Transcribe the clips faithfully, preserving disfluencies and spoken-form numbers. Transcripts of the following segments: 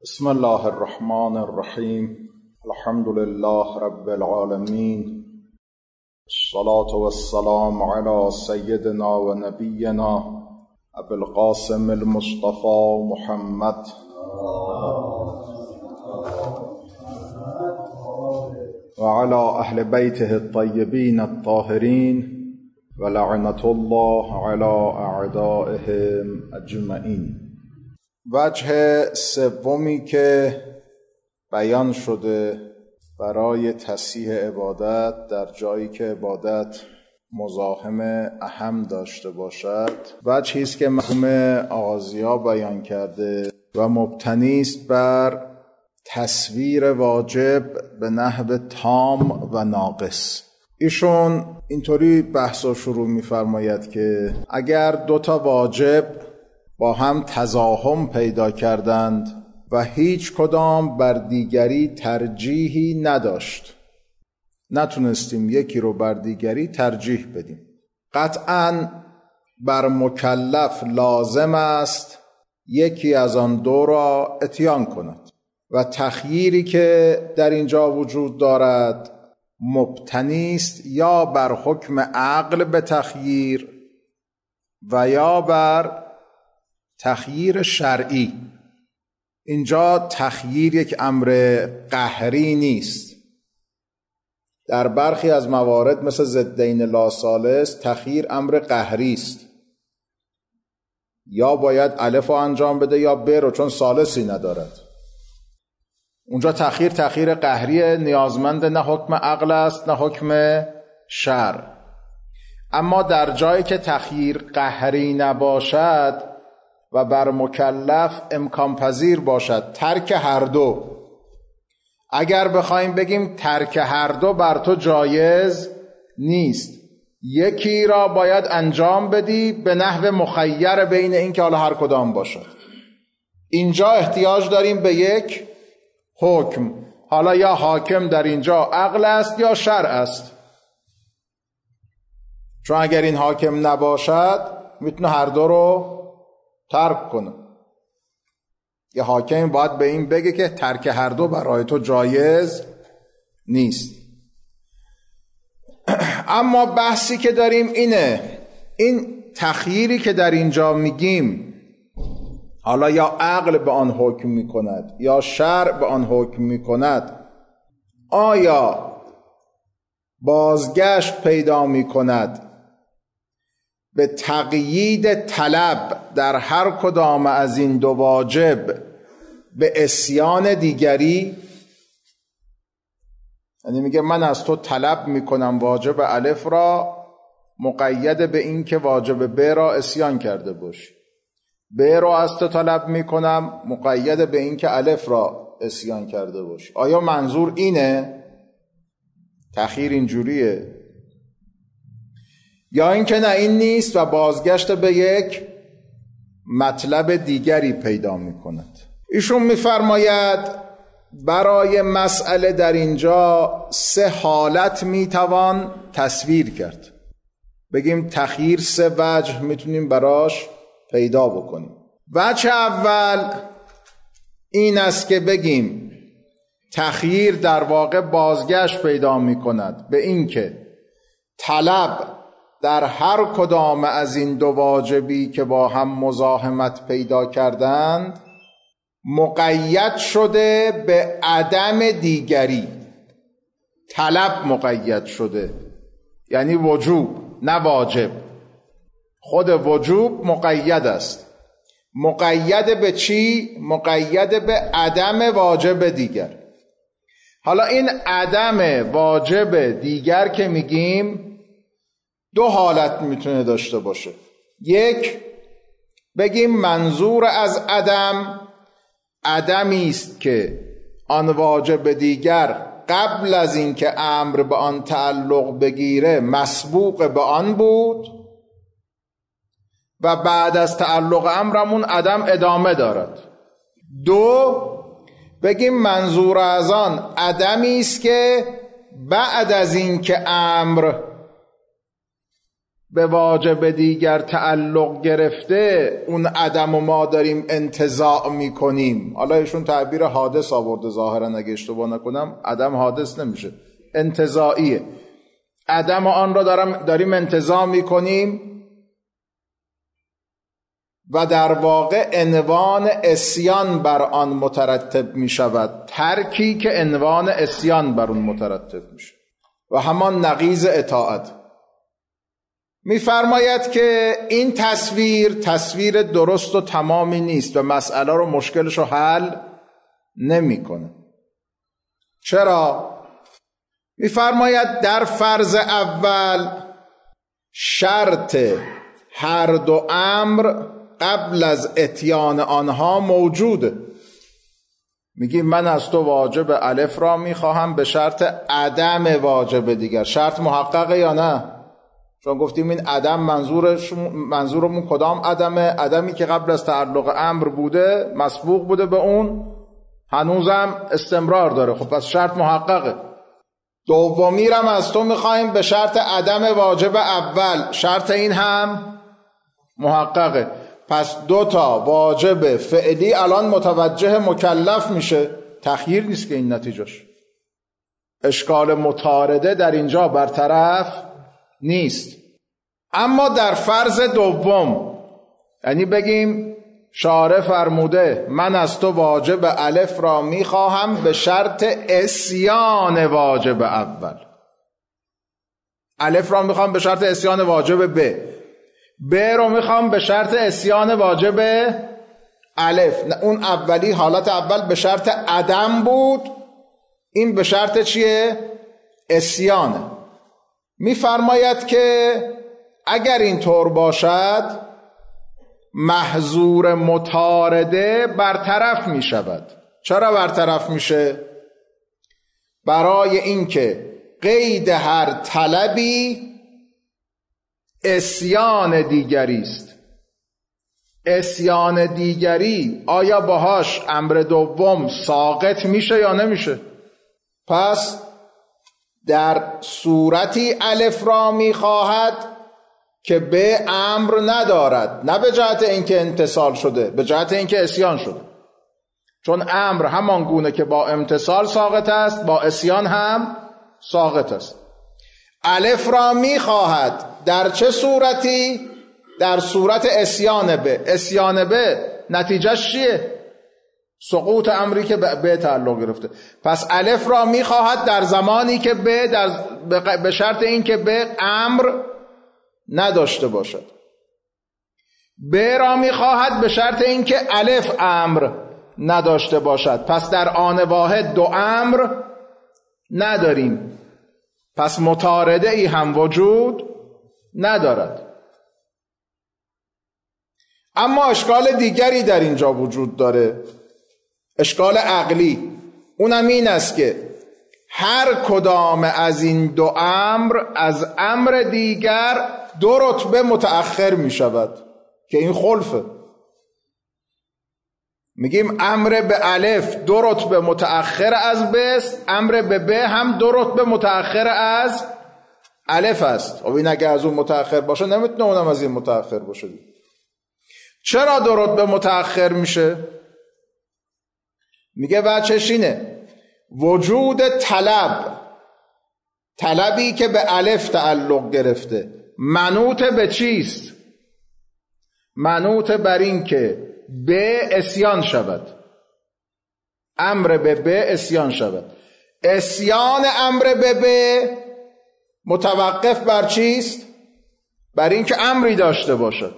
بسم الله الرحمن الرحیم. الحمد لله رب العالمین، الصلاة والسلام علی سیدنا و نبینا ابی القاسم المصطفى محمد و علی اهل بیته الطیبین الطاهرین و لعنة الله علی اعدائهم اجمعین. وجه سومی که بیان شده برای تصحیح عبادت در جایی که عبادت مزاحم اهم داشته باشد، وجهی است که مرحوم آغازی‌ها بیان کرده و مبتنی است بر تصویر واجب به نحو تام و ناقص. ایشون اینطوری بحث رو شروع می‌فرماید که اگر دو تا واجب با هم تزاحم پیدا کردند و هیچ کدام بر دیگری ترجیحی نداشت، نتونستیم یکی رو بر دیگری ترجیح بدیم، قطعاً بر مکلف لازم است یکی از آن دو را اتیان کند و تخییری که در اینجا وجود دارد مبتنی است یا بر حکم عقل به تخییر و یا بر تخییر شرعی. اینجا تخییر یک امر قهری نیست. در برخی از موارد مثل ضدین لا ثالث تخییر امر قهری است، یا باید الف رو انجام بده یا ب رو، چون ثالثی ندارد. اونجا تخییر تخییر قهری، نیازمند نه حکم عقل است نه حکم شرع. اما در جایی که تخییر قهری نباشد و بر مکلف امکان پذیر باشد ترک هر دو، اگر بخوایم بگیم ترک هر دو بر تو جایز نیست، یکی را باید انجام بدی به نحو مخیر بین این که حالا هر کدام باشد. اینجا احتیاج داریم به یک حکم، حالا یا حاکم در اینجا عقل است یا شرع است، چون اگر این حاکم نباشد میتونه هر دو رو ترک کنه. یه حاکم باید به این بگه که ترک هر دو برای تو جایز نیست. اما بحثی که داریم اینه، این تخییری که در اینجا میگیم، حالا یا عقل به آن حکم میکند یا شرع به آن حکم میکند، آیا بازگشت پیدا میکند به تقیید طلب در هر کدام از این دو واجب به عصیان دیگری؟ یعنی میگه من از تو طلب میکنم واجب الف را مقید به این که واجب ب را عصیان کرده باشی، ب را از تو طلب میکنم مقید به این که الف را عصیان کرده باشی. آیا منظور اینه؟ تخییر اینجوریه؟ یا اینکه نه این نیست و بازگشت به یک مطلب دیگری پیدا می کند؟ ایشون می فرماید برای مسئله در اینجا سه حالت می توان تصویر کرد. بگیم تخییر سه وجه میتونیم براش پیدا بکنیم. وجه اول این است که بگیم تخییر در واقع بازگشت پیدا می کند به این که طلب در هر کدام از این دو واجبی که با هم مزاحمت پیدا کردند مقید شده به عدم دیگری. طلب مقید شده یعنی وجوب نه واجب. خود وجوب مقید است. مقید به چی؟ مقید به عدم واجب دیگر. حالا این عدم واجب دیگر که میگیم دو حالت میتونه داشته باشه. یک، بگیم منظور از عدم عدمی است که آن واجب دیگر قبل از اینکه امر به آن تعلق بگیره مسبوق به آن بود و بعد از تعلق امرمون عدم ادامه دارد. دو، بگیم منظور از آن عدمی است که بعد از اینکه امر به واجب دیگر تعلق گرفته، اون عدم و ما داریم انتزاع میکنیم. حالا ایشون تعبیر حادث آورده ظاهرا، اگه اشتباه نکنم عدم حادث نمیشه، انتزاعیه. عدم آن را دارم داریم انتزاع میکنیم و در واقع عنوان عصیان بر آن مترتب می شود، ترکی که عنوان عصیان بر اون مترتب میشه و همان نقیض اطاعت. میفرماید که این تصویر تصویر درست و تمامی نیست و مسئله رو مشکلش رو حل نمیکنه. چرا؟ میفرماید در فرض اول شرط هر دو امر قبل از اتیان آنها موجوده. میگیم من از تو واجب الف را میخواهم به شرط عدم واجب دیگر. شرط محققه یا نه؟ چون گفتیم این عدم منظورش منظورمون کدام عدمه؟ عدمی که قبل از تعلق امر بوده، مسبوق بوده به اون، هنوزم استمرار داره. خب پس شرط محققه. دومی رم از تو میخوایم به شرط عدم واجب اول، شرط این هم محققه. پس دو تا واجب فعلی الان متوجه مکلف میشه. تخییر نیست که این نتیجهش. اشکال متعارضه در اینجا برطرف نیست. اما در فرض دوم، یعنی بگیم شارع فرموده من از تو واجب الف را میخواهم به شرط عصیان واجب اول، الف را میخوام به شرط عصیان واجب ب، ب رو میخوام به شرط عصیان واجب الف. اون اولی حالت اول به شرط عدم بود، این به شرط چیه؟ عصیانه. میفرماید که اگر این طور باشد محظور مطارده برطرف می شود. چرا برطرف میشه؟ برای اینکه قید هر طلبی عصیان دیگری است. عصیان دیگری آیا باهاش امر دوم ساقط میشه یا نمیشه؟ پس در صورتی الف را میخواهد که به امر ندارد، نه به جهت اینکه امتثال شده، به جهت اینکه عصیان شده. چون امر همان گونه که با امتثال ساقط است، با عصیان هم ساقط است. الف را میخواهد در چه صورتی؟ در صورت عصیان به. عصیان به نتیجهش چیه؟ سقوط امری که به تعلق گرفته. پس الف را میخواهد در زمانی که به در به شرط این که به امر نداشته باشد. به را میخواهد به شرط این که الف امر نداشته باشد. پس در آن واحد دو امر نداریم، پس مطارده ای هم وجود ندارد. اما اشکال دیگری در اینجا وجود داره، اشکال عقلی. اونم این است که هر کدام از این دو امر از امر دیگر دو رتبه متأخر می شود که این خلفه. میگیم امر به الف دو رتبه متأخر از ب است، امر به ب هم دو رتبه متأخر از الف است. خب این اگه از اون متأخر باشه نمیتونه اونم از این متأخر باشه. چرا دو رتبه متأخر میشه؟ میگه وجهش اینه، وجود طلب، طلبی که به الف تعلق گرفته، منوط به چیست؟ منوط بر این که به عصیان شود، امر به به عصیان شود. عصیان امر به به متوقف بر چیست؟ بر این که امری داشته باشد.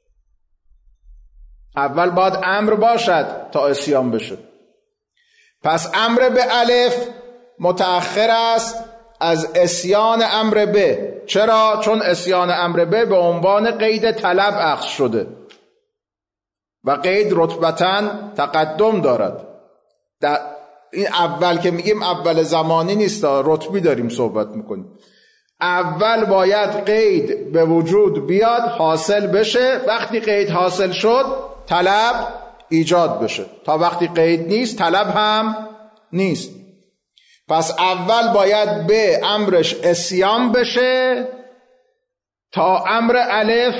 اول باید امر باشد تا عصیان بشه. پس امر به الف متأخر است از عصیان امر به. چرا؟ چون عصیان امر به به عنوان قید طلب اخذ شده و قید رتبتاً تقدم دارد. در این اول که میگیم اول زمانی نیست، رتبی داریم صحبت میکنیم. اول باید قید به وجود بیاد، حاصل بشه. وقتی قید حاصل شد طلب ایجاد بشه. تا وقتی قید نیست طلب هم نیست. پس اول باید به امرش عصیان بشه تا امر الف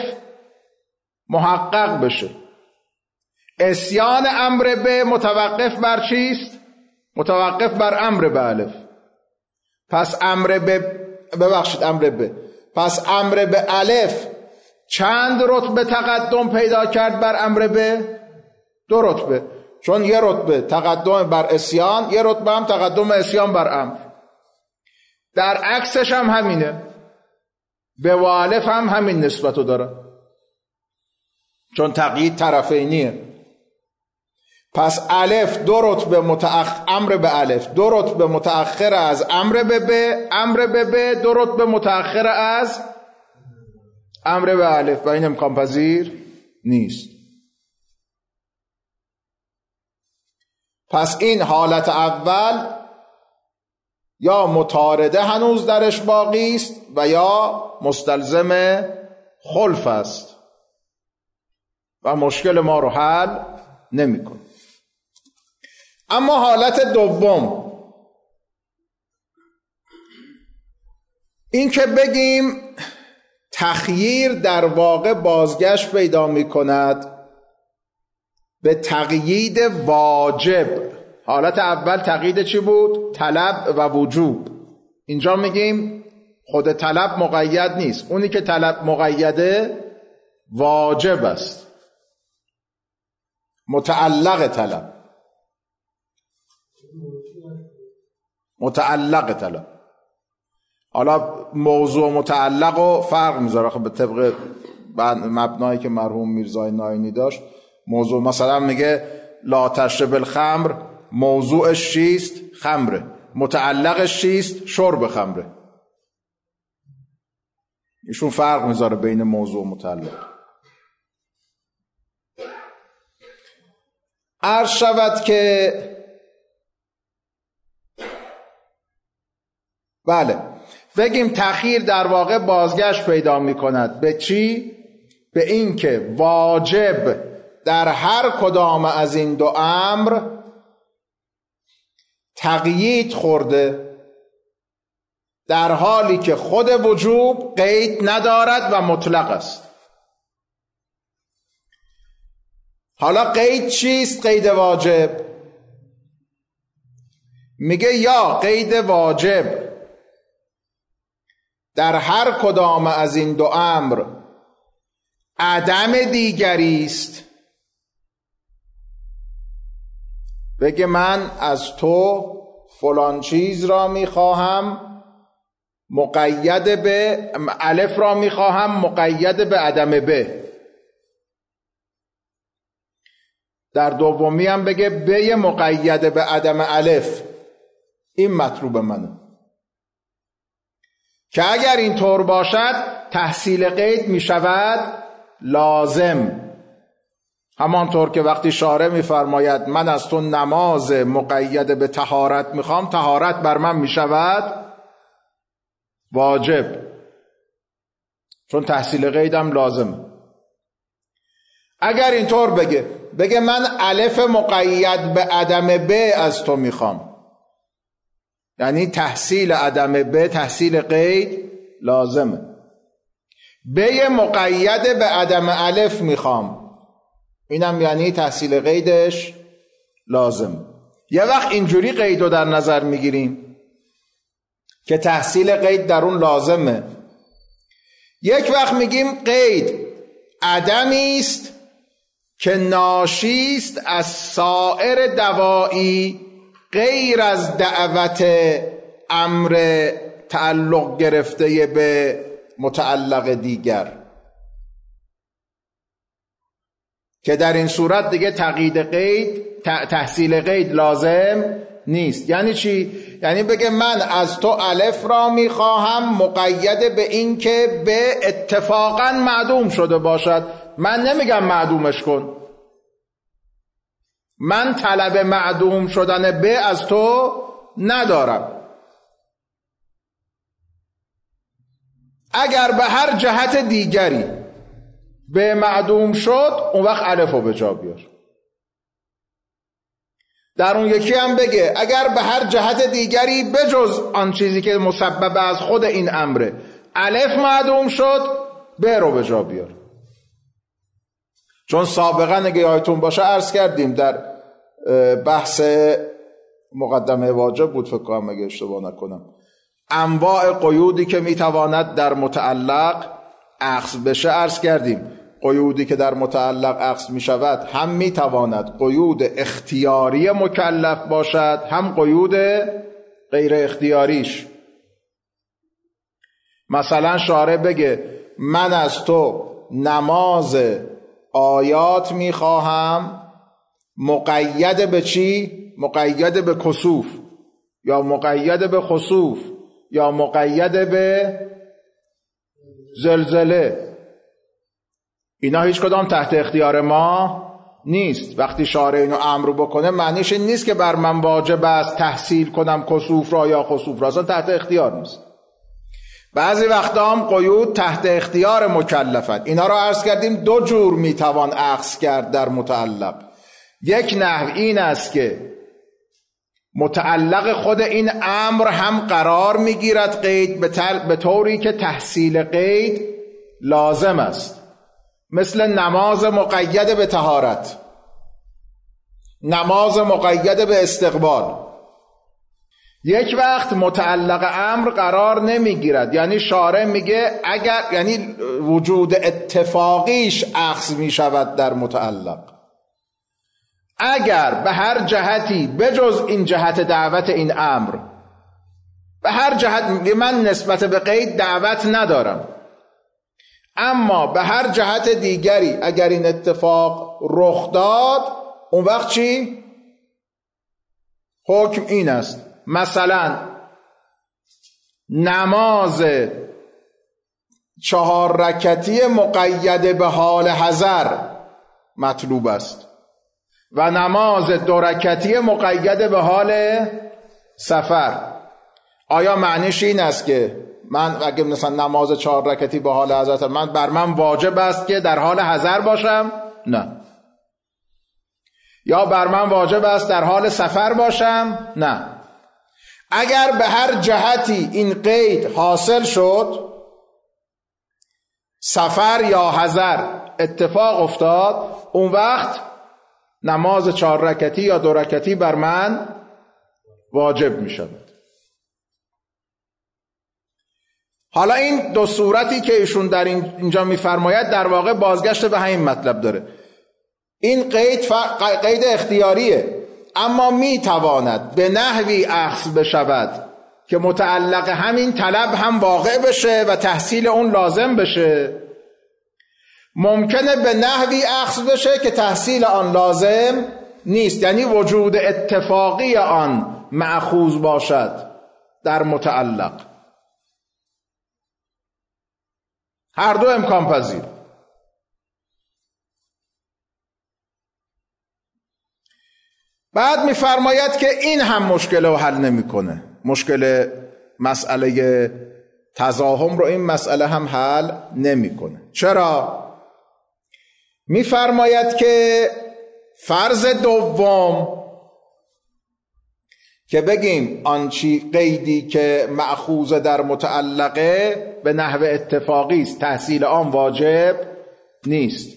محقق بشه. عصیان امر به متوقف بر چیست؟ متوقف بر امر به الف. پس امر به ببخشید امر به پس امر به الف چند رتبه تقدم پیدا کرد بر امر به؟ دو رتبه، چون یه رتبه تقدم بر عصیان، یه رتبه هم تقدم عصیان بر امر. در عکسش هم همینه، به و الف هم همین نسبتو داره، چون تقیید طرفینیه. پس الف دو رتبه متأخر، امر به الف دو رتبه متأخر از امر به به، امر به به دو رتبه متأخر از امر به الف و این امکان پذیر نیست. پس این حالت اول یا متارده هنوز درش باقی است و یا مستلزم خلف است و مشکل ما رو حل نمی‌کنه. اما حالت دوم، این که بگیم تخییر در واقع بازگشت پیدا می کند به تقیید واجب. حالت اول تقیید چی بود؟ طلب و وجوب. اینجا میگیم خود طلب مقید نیست، اونی که طلب مقیده واجب است، متعلق طلب، متعلق طلب. حالا موضوع متعلق و فرق میذاره. خب به طبق مبنایی که مرحوم میرزای ناینی داشت، موضوع مثلا میگه لا تشرب الخمر، موضوعش چیست؟ خمره. متعلقش چیست؟ شرب خمره. ایشون فرق میذاره بین موضوع و متعلق. عرض شود که بله، بگیم تأخیر در واقع بازگشت پیدا می کند به چی؟ به این که واجب در هر کدام از این دو امر تقیید خورده، در حالی که خود وجوب قید ندارد و مطلق است. حالا قید چیست؟ قید واجب. میگه یا قید واجب در هر کدام از این دو امر عدم دیگری است. بگه من از تو فلان چیز را میخواهم مقید به الف، را میخواهم مقید به عدم به. در دومی هم بگه به مقید به عدم الف، این مطلوب منه. که اگر این طور باشد تحصیل قید می شود لازم. همانطور که وقتی شارع می فرماید من از تو نماز مقید به طهارت می خوام، طهارت بر من می شود واجب، چون تحصیل قیدم لازم. اگر این طور بگه بگه من الف مقید به عدم به از تو می خوام، یعنی تحصیل عدم به تحصیل قید لازمه. به مقید به عدم الف میخوام، اینم یعنی تحصیل قیدش لازم. یه وقت اینجوری قید رو در نظر میگیریم که تحصیل قید در اون لازمه. یک وقت میگیم قید عدمی است که ناشی است از سایر دواعی غیر از دعوت امر تعلق گرفته به متعلق دیگر، که در این صورت دیگه تقیید قید تحصیل قید لازم نیست. یعنی چی؟ یعنی بگه من از تو الف را میخواهم مقید به این که به اتفاقا معدوم شده باشد. من نمیگم معدومش کن، من طلب معدوم شدن به از تو ندارم. اگر به هر جهت دیگری به معدوم شد، اون وقت الف رو به جا بیار. در اون یکی هم بگه اگر به هر جهت دیگری بجز آن چیزی که مسبب از خود این امره الف معدوم شد، به رو به جا بیار. چون سابقا اگه یادتون باشه عرض کردیم در بحث مقدمه واجب بود فکر کنم اگه اشتباه نکنم، انواع قیودی که میتواند در متعلق اخذ بشه عرض کردیم. قیودی که در متعلق اخذ میشود هم میتواند قیود اختیاری مکلف باشد، هم قیود غیر اختیاریش. مثلا شارع بگه من از تو نماز آیات میخواهم مقید به چی؟ مقید به کسوف، یا مقید به خسوف، یا مقید به زلزله. اینا هیچ کدام تحت اختیار ما نیست. وقتی شارع اینو امر بکنه معنیش این نیست که بر من واجب است تحصیل کنم کسوف را یا خسوف را، اصلا تحت اختیار نیست. بعضی وقتا هم قیود تحت اختیار مکلفند. اینا را عرض کردیم دو جور میتوان اخذ کرد در متعلق. یک نحو این است که متعلق خود این امر هم قرار میگیرد قید به, تل... به طوری که تحصیل قید لازم است، مثل نماز مقید به طهارت، نماز مقید به استقبال. یک وقت متعلق امر قرار نمیگیرد، یعنی شارع میگه اگر، یعنی وجود اتفاقیش اخذ میشود در متعلق، اگر به هر جهتی بجز این جهت دعوت این امر، به هر جهت من نسبت به قید دعوت ندارم، اما به هر جهت دیگری اگر این اتفاق رخ داد، اون وقت چی؟ حکم این است. مثلا نماز چهار رکعتی مقید به حال حضر مطلوب است و نماز دو رکعتی مقید به حال سفر. آیا معنیش این است که من اگه مثلا نماز چهار رکعتی به حال حضر من بر من واجب است که در حال حضر باشم؟ نه. یا بر من واجب است در حال سفر باشم؟ نه. اگر به هر جهتی این قید حاصل شد، سفر یا حضر اتفاق افتاد، اون وقت نماز چهار رکعتی یا دو رکعتی بر من واجب می شود. حالا این دو صورتی که ایشون در اینجا میفرماید در واقع بازگشت به همین مطلب داره. این قید ف... قید اختیاریه، اما میتواند به نحوی اخذ بشود که متعلق همین طلب هم واقع بشه و تحصیل اون لازم بشه. ممکنه به نحوی اخذ بشه که تحصیل آن لازم نیست، یعنی وجود اتفاقی آن مأخوذ باشد در متعلق. هر دو امکان پذیر. بعد میفرماید که این هم مشکل رو حل نمیکنه. مشکل مسئله تزاحم رو این مسئله هم حل نمیکنه. چرا؟ میفرماید که فرض دوم که بگیم آنچی قیدی که مأخوذ در متعلقه به نحو اتفاقی است، تحصیل آن واجب نیست.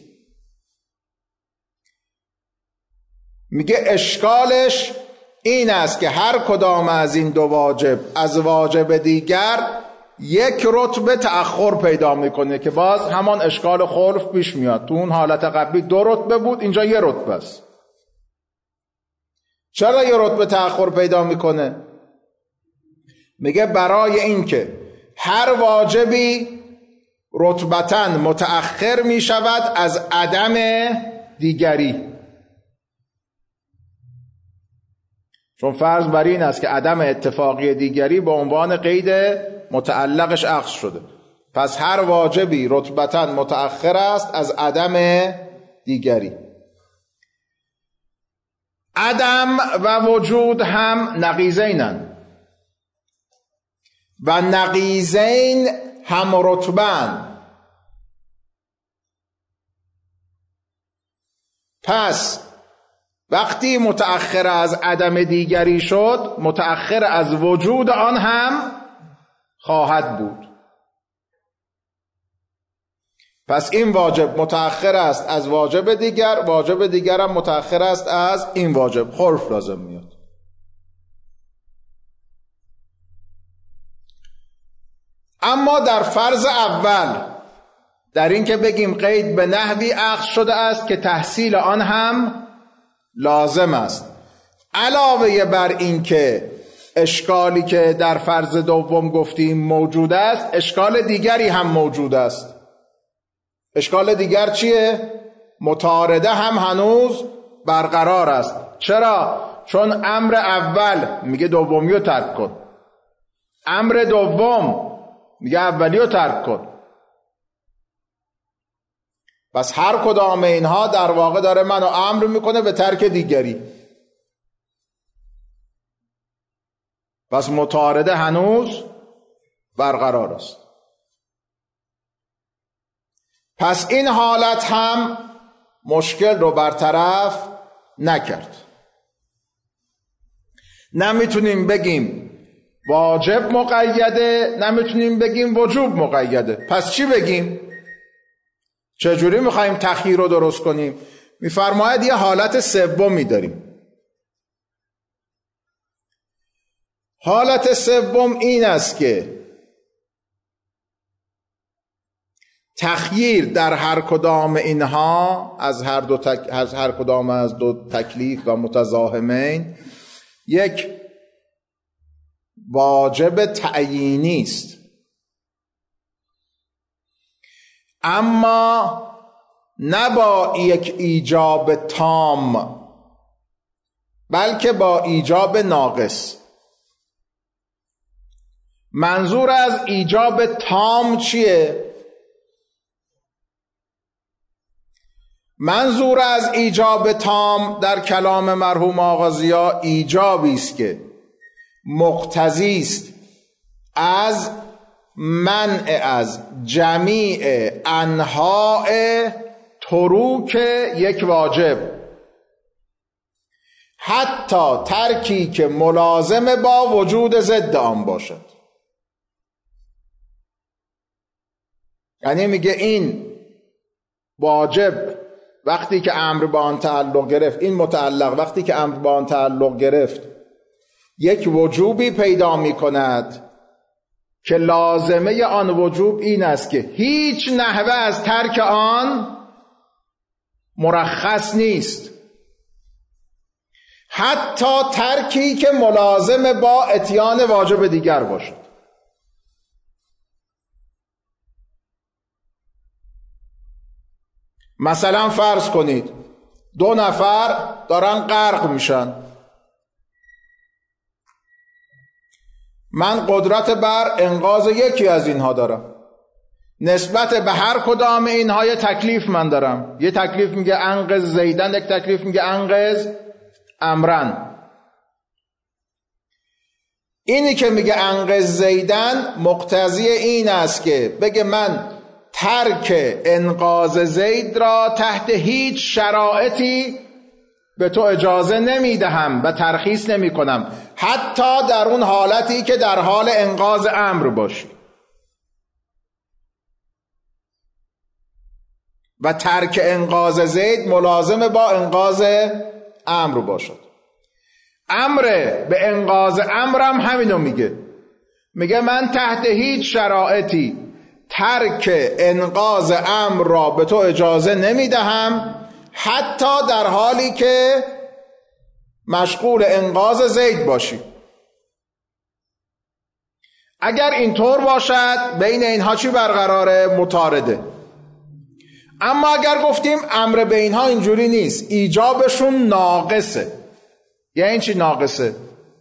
میگه اشکالش این است که هر کدام از این دو واجب از واجب دیگر یک رتبه تأخر پیدا میکنه که باز همان اشکال خلف پیش میاد. تو اون حالت قبلی دو رتبه بود، اینجا یه رتبه است. چرا یه رتبه تأخر پیدا میکنه؟ میگه برای این که هر واجبی رتبتاً متأخر میشود از عدم دیگری. چون فرض بر این است که عدم اتفاقی دیگری به عنوان قید متعلقش اخذ شده، پس هر واجبی رتبتاً متأخر است از عدم دیگری. عدم و وجود هم نقیضینن و نقیضین هم رتبن. پس وقتی متأخر از عدم دیگری شد، متأخر از وجود آن هم خواهد بود. پس این واجب متأخر است از واجب دیگر، واجب دیگر هم متأخر است از این واجب. خلف لازم میاد. اما در فرض اول، در این که بگیم قید به نحوی اخذ شده است که تحصیل آن هم لازم است، علاوه بر این که اشکالی که در فرض دوم گفتیم موجود است، اشکال دیگری هم موجود است. اشکال دیگر چیه؟ متعارضه هم هنوز برقرار است. چرا؟ چون امر اول میگه دومی رو ترک کن، امر دوم میگه اولی رو ترک کن. پس هر کدام اینها در واقع داره منو امر میکنه به ترک دیگری. پس متعارضه هنوز برقرار است. پس این حالت هم مشکل رو برطرف نکرد. نمیتونیم بگیم واجب مقیده، نمیتونیم بگیم وجوب مقیده. پس چی بگیم؟ چجوری میخواییم تخییر رو درست کنیم؟ میفرماید یه حالت سومی داریم. حالت سوم این است که تخییر در هر کدام اینها از هر دو تک... از هر کدام از دو تکلیف و متزاحمین یک واجب تعیینی است، اما نه با یک ایجاب تام، بلکه با ایجاب ناقص. منظور از ایجاب تام چیه؟ منظور از ایجاب تام در کلام مرحوم آغازیا ایجابی است که مقتضی است از منع از جمیع انواع تروک یک واجب، حتی ترکی که ملازم با وجود ضد آن باشد. یعنی میگه این واجب وقتی که امر با آن تعلق گرفت، این متعلق وقتی که امر با آن تعلق گرفت، یک وجوبی پیدا می کند که لازمه آن وجوب این است که هیچ نحوه از ترک آن مرخص نیست، حتی ترکی که ملازم با اتیان واجب دیگر باشد. مثلا فرض کنید دو نفر دارن غرق میشن، من قدرت بر انقاذ یکی از اینها دارم، نسبت به هر کدام اینها یه تکلیف من دارم. یه تکلیف میگه انقذ زیدن، یک تکلیف میگه انقذ امرن. اینی که میگه انقذ زیدن مقتضی این است که بگه من ترک انقاذ زید را تحت هیچ شرایطی به تو اجازه نمیدهم و ترخیص نمی کنم، حتی در اون حالتی که در حال انقاذ امر باشی و ترک انقاذ زید ملازم با انقاذ امر باشد. امر به انقاذ امرم همینو میگه، میگه من تحت هیچ شرایطی ترک انقاذ امر را به تو اجازه نمیدهم، حتی در حالی که مشغول انقاذ زید باشی. اگر اینطور باشد بین اینها چی برقراره؟ متعارضه. اما اگر گفتیم امر به اینها اینجوری نیست، ایجابشون ناقصه. یعنی چی ناقصه؟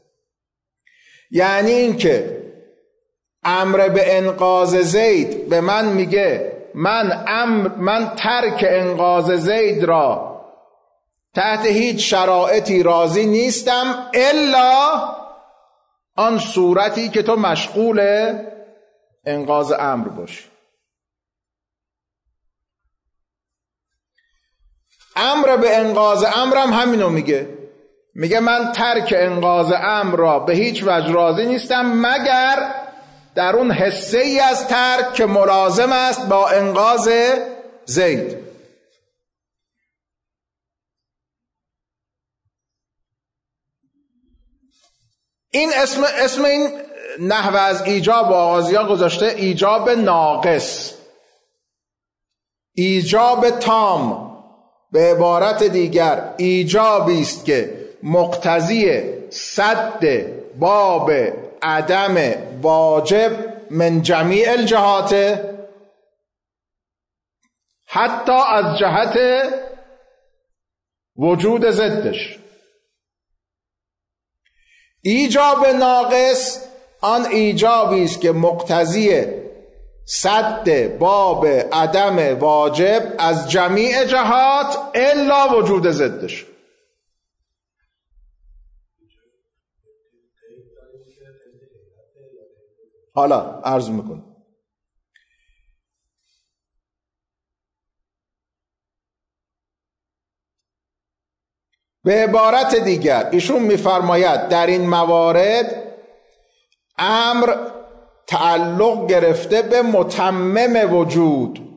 یعنی این که امر به انقاذ زید به من میگه من امر من ترک انقاذ زید را تحت هیچ شرایطی راضی نیستم الا آن صورتی که تو مشغول انقاذ امر باشی. امر به انقاذ امرم همینو میگه، میگه من ترک انقاذ امر را به هیچ وجه راضی نیستم مگر در اون حصه ای از ترک که ملازم است با انقاذ زید. این اسم اسم این نحوه از ایجاب و آغازیان گذاشته ایجاب ناقص، ایجاب تام. به عبارت دیگر ایجابی است که مقتضی سد باب عدم واجب من جمیع الجهات، حتی از جهت وجود ضدش. ایجاب ناقص آن ایجابی است که مقتضی سد باب عدم واجب از جمیع جهات الا وجود ضدش. حالا عرض میکنم. به عبارت دیگر ایشون میفرماید در این موارد امر تعلق گرفته به متمم وجود،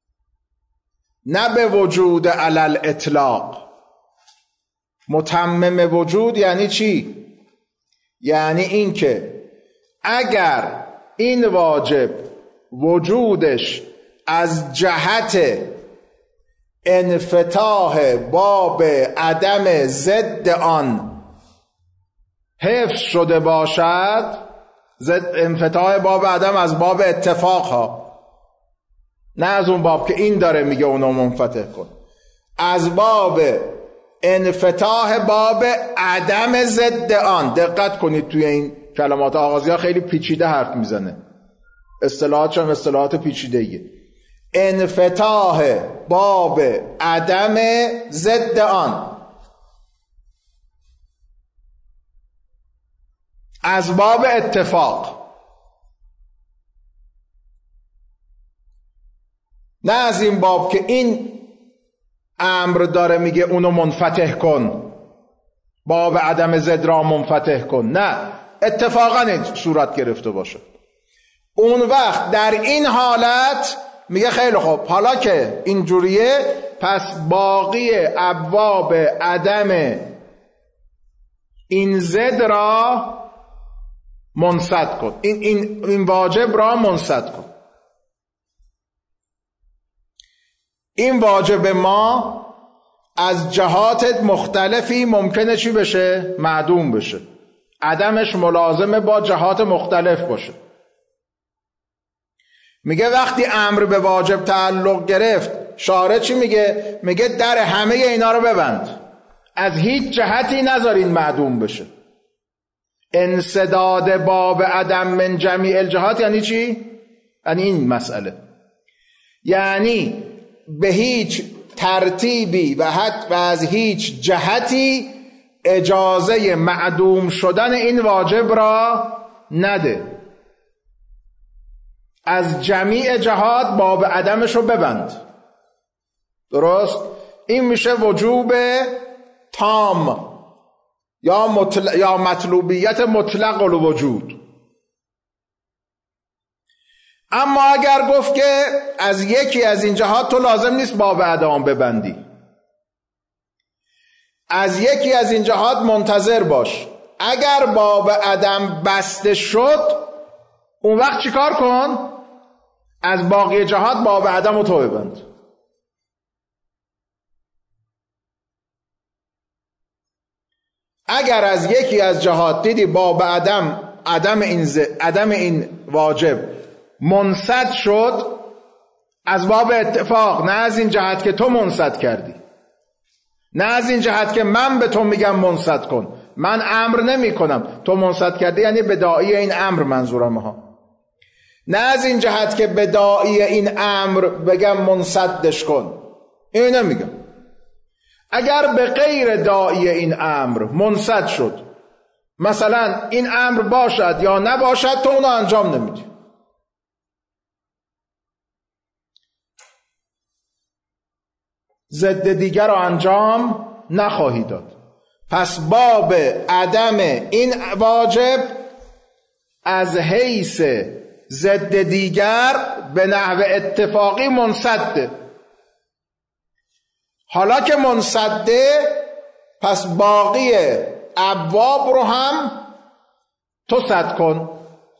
نه به وجود علل اطلاق. متمم وجود یعنی چی؟ یعنی این که اگر این واجب وجودش از جهت انفتاح باب عدم ضد آن حفظ شده باشد، ضد انفتاح باب عدم از باب اتفاق ها، نه از اون باب که این داره میگه اونو منفتح کن، از باب انفتاح باب عدم ضد آن. دقت کنید توی این کلمات آغازی ها خیلی پیچیده حرف میزنه، اصطلاحات هم اصطلاحات پیچیده‌ایه. انفتاح باب عدم ضد آن از باب اتفاق، نه از این باب که این امر داره میگه اونو منفتح کن، باب عدم ضد را منفتح کن، نه، اتفاقا این صورت گرفته باشه. اون وقت در این حالت میگه خیلی خوب، حالا که اینجوریه پس باقی ابواب عدم این ضد را منسد کن، این, این, این واجب را منسد کن. این واجب ما از جهات مختلفی ممکنه چی بشه؟ معدوم بشه، عدمش ملازمه با جهات مختلف باشه. میگه وقتی امر به واجب تعلق گرفت، شارع چی میگه؟ میگه در همه اینا رو ببند، از هیچ جهتی نذارین معدوم بشه. انسداد باب عدم من جمیع الجهات یعنی چی؟ یعنی این مسئله، یعنی به هیچ ترتیبی و حتی از هیچ جهتی اجازه معدوم شدن این واجب را نده، از جمیع جهات باب عدمش رو ببند. درست؟ این میشه وجوب تام یا, مطل... یا مطلوبیت مطلق الوجود. اما اگر گفت که از یکی از این جهات تو لازم نیست باب عدم ببندی، از یکی از این جهات منتظر باش، اگر باب عدم بسته شد اون وقت چی کار کن؟ از باقی جهات باب عدم رو تو ببند. اگر از یکی از جهات دیدی باب عدم عدم این ز... عدم این واجب منسد شد، از باب اتفاق، نه از این جهت که تو منسد کردی، نه از این جهت که من به تو میگم منسد کن، من امر نمی کنم، تو منسد کردی یعنی بداعی این امر منظورم ها، نه از این جهت که بداعی این امر بگم منسدش کن، این نمیگم. اگر به غیر داعی این امر منسد شد، مثلا این امر باشد یا نباشد، تو اونو انجام نمیدی. ضد دیگر رو انجام نخواهی داد. پس باب عدم این واجب از حیث ضد دیگر به نحو اتفاقی منسده، حالا که منسده، پس باقی ابواب رو هم تو سد کن.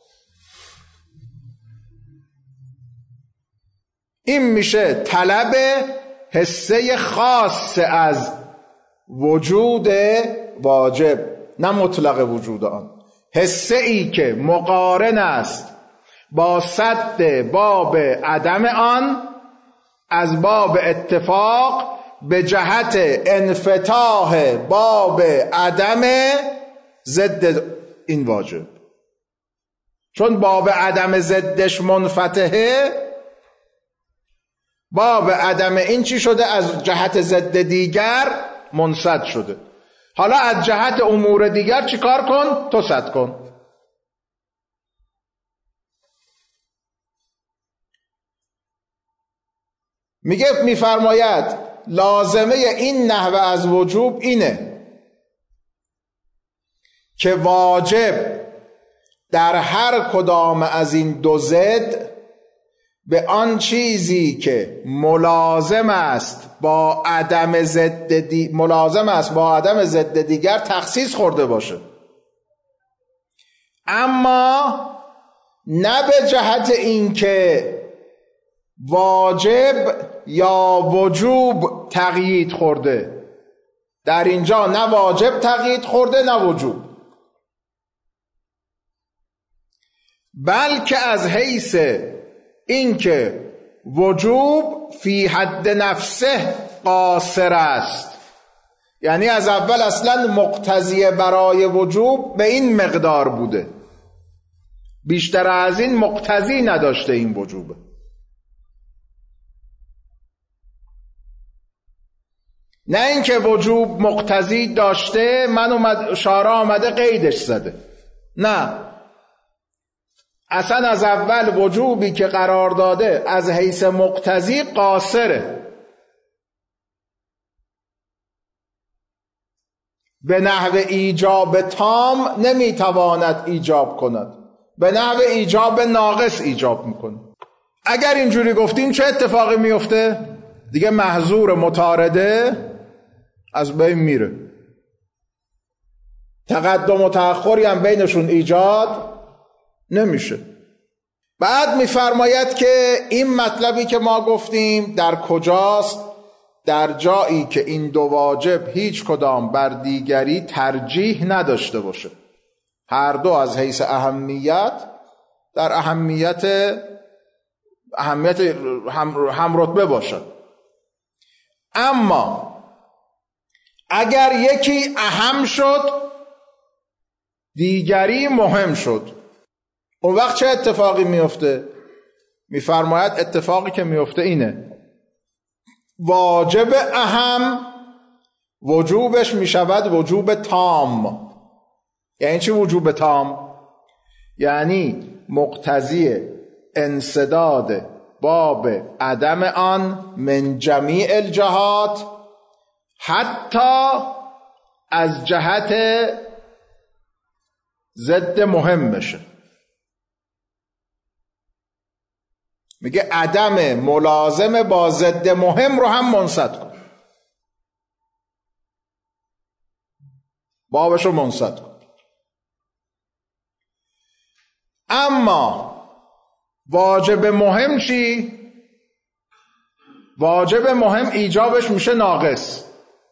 این میشه طلب حصه خاص از وجود واجب، نه مطلق وجود آن. حصه ای که مقارن است با سد باب عدم آن از باب اتفاق به جهت انفتاح باب عدم ضد این واجب. چون باب عدم ضدش منفتحه، باب عدم این چی شده؟ از جهت ضد دیگر منسد شده. حالا از جهت امور دیگر چی کار کن؟ تو سد کن. میگه میفرماید لازمه این نحوه از وجوب اینه که واجب در هر کدام از این دو ضد به آن چیزی که ملازم است با عدم ضد دی... ملازم است با عدم ضد دیگر تخصیص خورده باشه، اما نه به جهت اینکه واجب یا وجوب تقیید خورده. در اینجا نه واجب تقیید خورده نه وجوب، بلکه از حیث اینکه وجوب فی حد نفسه قاصر است، یعنی از اول اصلا مقتضی برای وجوب به این مقدار بوده، بیشتر از این مقتضی نداشته این وجوبه. نه اینکه وجوب مقتضی داشته من اومد شارع آمده قیدش زده، نه، اصلا از اول وجوبی که قرار داده از حیث مقتضی قاصره، به نحو ایجاب تام نمیتواند ایجاب کند، به نحو ایجاب ناقص ایجاب میکنه. اگر اینجوری گفتیم چه اتفاقی میفته؟ دیگه محظور متعارضه از بین میره، تقدم و تأخری هم بینشون ایجاد نمیشه. بعد میفرماید که این مطلبی که ما گفتیم در کجاست؟ در جایی که این دو واجب هیچ کدام بر دیگری ترجیح نداشته باشه، هر دو از حیث اهمیت در اهمیت اهمیت هم, هم رتبه باشد. اما اگر یکی اهم شد دیگری مهم شد، اون وقت چه اتفاقی میفته؟ میفرماید اتفاقی که میفته اینه: واجب اهم وجوبش میشود وجوب تام. یعنی چی وجوب تام؟ یعنی مقتضی انسداد باب عدم آن من جمیع الجهات، حتی از جهت ضد مهم بشه. میگه عدم ملازم با ضد مهم رو هم منسد کن، بابش رو منسد کن. اما واجب مهم چی؟ واجب مهم ایجابش میشه ناقص.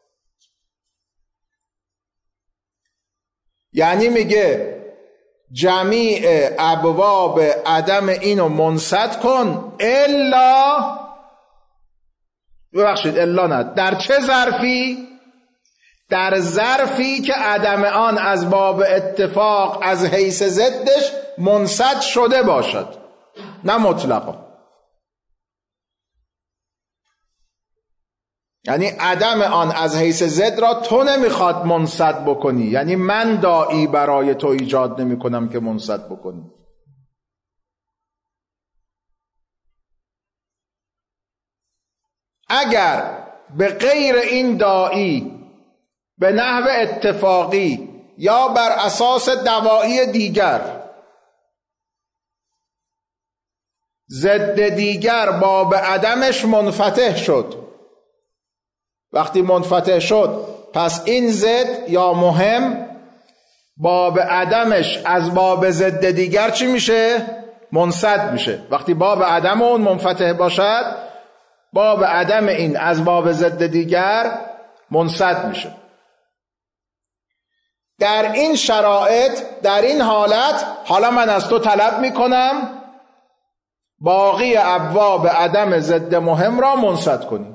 یعنی میگه جمیع ابواب عدم اینو منسد کن الا، ببخشید الا نه، در چه ظرفی؟ در ظرفی که عدم آن از باب اتفاق از حیث ضدش منسد شده باشد، نه مطلقا. یعنی عدم آن از حیث ضد را تو نمیخواد منسد بکنی، یعنی من داعی برای تو ایجاد نمی کنم که منسد بکنی. اگر به غیر این داعی به نحو اتفاقی یا بر اساس دواعی دیگر ضد دیگر باب عدمش منفتح شد، وقتی منفتح شد پس این ضد یا مهم باب عدمش از باب ضد دیگر چی میشه؟ منسد میشه. وقتی باب عدم اون منفتح باشد، باب عدم این از باب ضد دیگر منسد میشه. در این شرایط، در این حالت، حالا من از تو طلب میکنم باقی ابواب عدم ضد مهم را منسد کنی.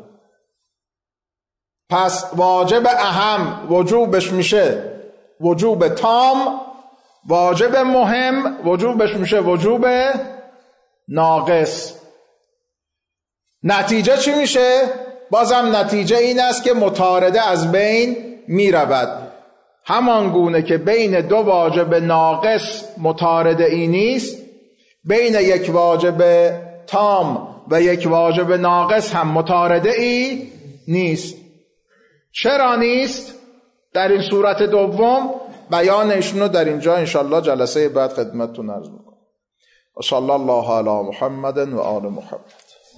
پس واجب اهم وجوبش میشه وجوب تام، واجب مهم وجوبش میشه وجوب ناقص. نتیجه چی میشه؟ بازم نتیجه این است که مطارده از بین میرود. همان گونه که بین دو واجب ناقص مطارده ای نیست، بین یک واجب تام و یک واجب ناقص هم مطارده ای نیست. چرا نیست؟ در این صورت دوم بیان ایشونو در اینجا انشالله جلسه بعد خدمتتون عرض میکنم. و صلی الله علی محمد و آل محمد.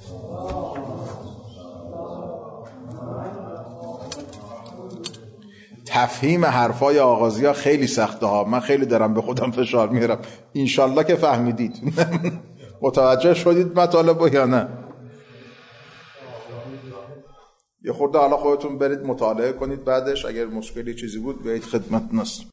تفهیم حرفای آغازی ها خیلی سخته ها. من خیلی دارم به خودم فشار میارم. انشالله که فهمیدید. متوجه شدید مطالب یا نه؟ یه خورده حالا خودتون برید مطالعه کنید، بعدش اگر مشکلی چیزی بود بیایید خدمت نست.